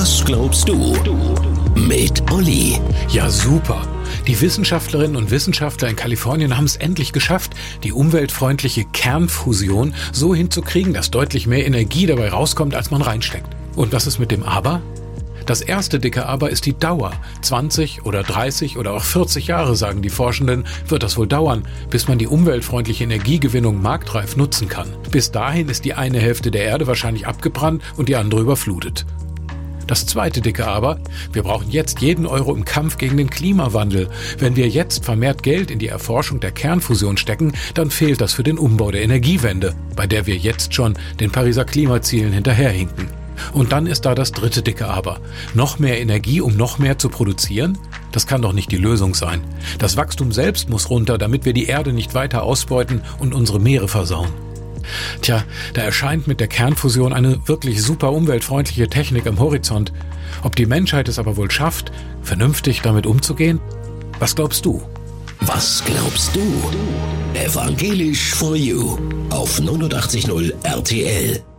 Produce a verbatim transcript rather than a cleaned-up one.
Was glaubst du? Mit Olli. Ja, super. Die Wissenschaftlerinnen und Wissenschaftler in Kalifornien haben es endlich geschafft, die umweltfreundliche Kernfusion so hinzukriegen, dass deutlich mehr Energie dabei rauskommt, als man reinsteckt. Und was ist mit dem Aber? Das erste dicke Aber ist die Dauer. zwanzig oder dreißig oder auch vierzig Jahre, sagen die Forschenden, wird das wohl dauern, bis man die umweltfreundliche Energiegewinnung marktreif nutzen kann. Bis dahin ist die eine Hälfte der Erde wahrscheinlich abgebrannt und die andere überflutet. Das zweite dicke Aber: Wir brauchen jetzt jeden Euro im Kampf gegen den Klimawandel. Wenn wir jetzt vermehrt Geld in die Erforschung der Kernfusion stecken, dann fehlt das für den Umbau der Energiewende, bei der wir jetzt schon den Pariser Klimazielen hinterherhinken. Und dann ist da das dritte dicke Aber. Noch mehr Energie, um noch mehr zu produzieren? Das kann doch nicht die Lösung sein. Das Wachstum selbst muss runter, damit wir die Erde nicht weiter ausbeuten und unsere Meere versauen. Tja, da erscheint mit der Kernfusion eine wirklich super umweltfreundliche Technik am Horizont. Ob die Menschheit es aber wohl schafft, vernünftig damit umzugehen? Was glaubst du? Was glaubst du? Evangelisch for You auf neunundachtzig Komma null R T L.